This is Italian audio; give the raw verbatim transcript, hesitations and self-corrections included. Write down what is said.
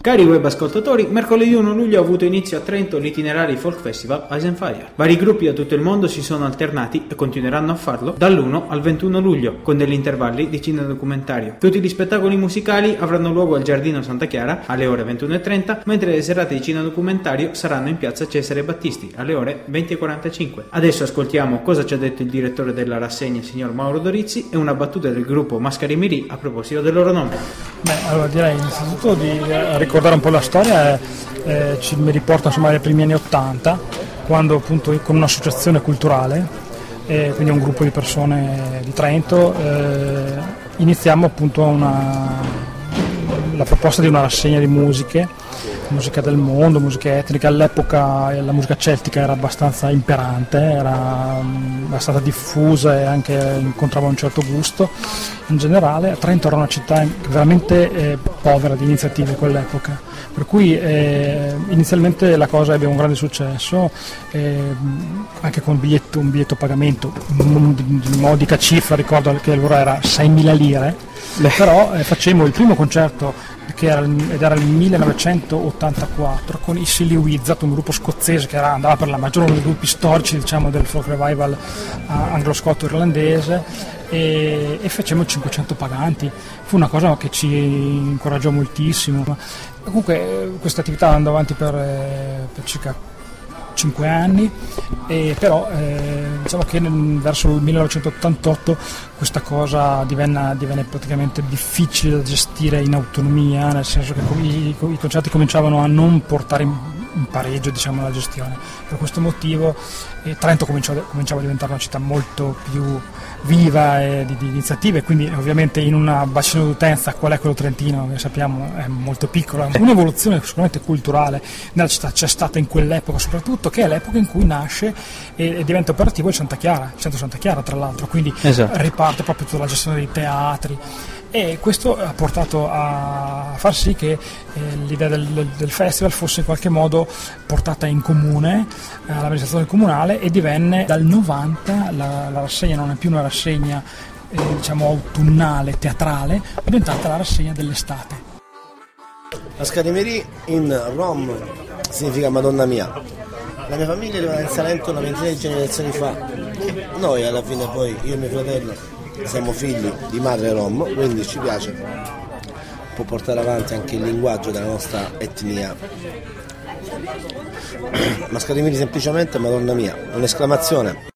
Cari web ascoltatori, mercoledì primo luglio ha avuto inizio a Trento l'itinerario Folk Festival Ice and Fire. Vari gruppi da tutto il mondo si sono alternati e continueranno a farlo dall'primo al ventuno luglio, con degli intervalli di cinedocumentario. Tutti gli spettacoli musicali avranno luogo al Giardino Santa Chiara alle ore ventuno e trenta, mentre le serate di cinedocumentario saranno in piazza Cesare Battisti alle ore venti e quarantacinque. Adesso ascoltiamo cosa ci ha detto il direttore della rassegna, signor Mauro Dorizzi, e una battuta del gruppo Mascari Mirì a proposito del loro nome. Beh, allora direi innanzitutto di ricordare un po' la storia, eh, ci, mi riporta insomma ai primi anni ottanta, quando appunto con un'associazione culturale, eh, quindi un gruppo di persone di Trento, eh, iniziamo appunto una, la proposta di una rassegna di musiche, musica del mondo, musica etnica. All'epoca la musica celtica era abbastanza imperante, era abbastanza diffusa e anche incontrava un certo gusto in generale. Trento era una città veramente eh, povera di iniziative in quell'epoca, per cui eh, inizialmente la cosa ebbe un grande successo, eh, anche con un biglietto, un biglietto a pagamento di, di modica cifra, ricordo che allora era seimila lire. Beh. Però eh, facemmo il primo concerto che era, ed era il millenovecentottantaquattro con i Silly Wizard, un gruppo scozzese che era, andava per la maggiore dei gruppi storici, diciamo, del folk revival uh, anglo-scotto-irlandese, e, e facemmo cinquecento paganti. Fu una cosa che ci incoraggiò moltissimo. Comunque questa attività andò avanti per, eh, per circa cinque anni, e però eh, diciamo che nel, verso il millenovecentottantotto questa cosa divenne, divenne praticamente difficile da gestire in autonomia, nel senso che i, i concerti cominciavano a non portare in, in pareggio, diciamo, la gestione. Per questo motivo eh, Trento cominciò, cominciava a diventare una città molto più viva e di, di iniziative, quindi ovviamente in un bacino d'utenza qual è quello trentino, che sappiamo è molto piccolo. Un'evoluzione sicuramente culturale nella città c'è stata in quell'epoca, soprattutto che è l'epoca in cui nasce e, e diventa operativo il Santa Chiara, il centro Santa Chiara tra l'altro, quindi esatto. Riparte proprio tutta la gestione dei teatri, e questo ha portato a far sì che eh, l'idea del, del festival fosse in qualche modo portata in comune eh, all'amministrazione comunale, e divenne dal novanta la, la rassegna non è più una rassegna eh, diciamo autunnale, teatrale, è diventata la rassegna dell'estate. Mascari Mirì in Rom significa Madonna mia. La mia famiglia arriva in Salento una ventina di generazioni fa. Noi alla fine poi, io e mio fratello, siamo figli di madre rom, quindi ci piace un po' portare avanti anche il linguaggio della nostra etnia. Mascari Mirì semplicemente Madonna mia, un'esclamazione.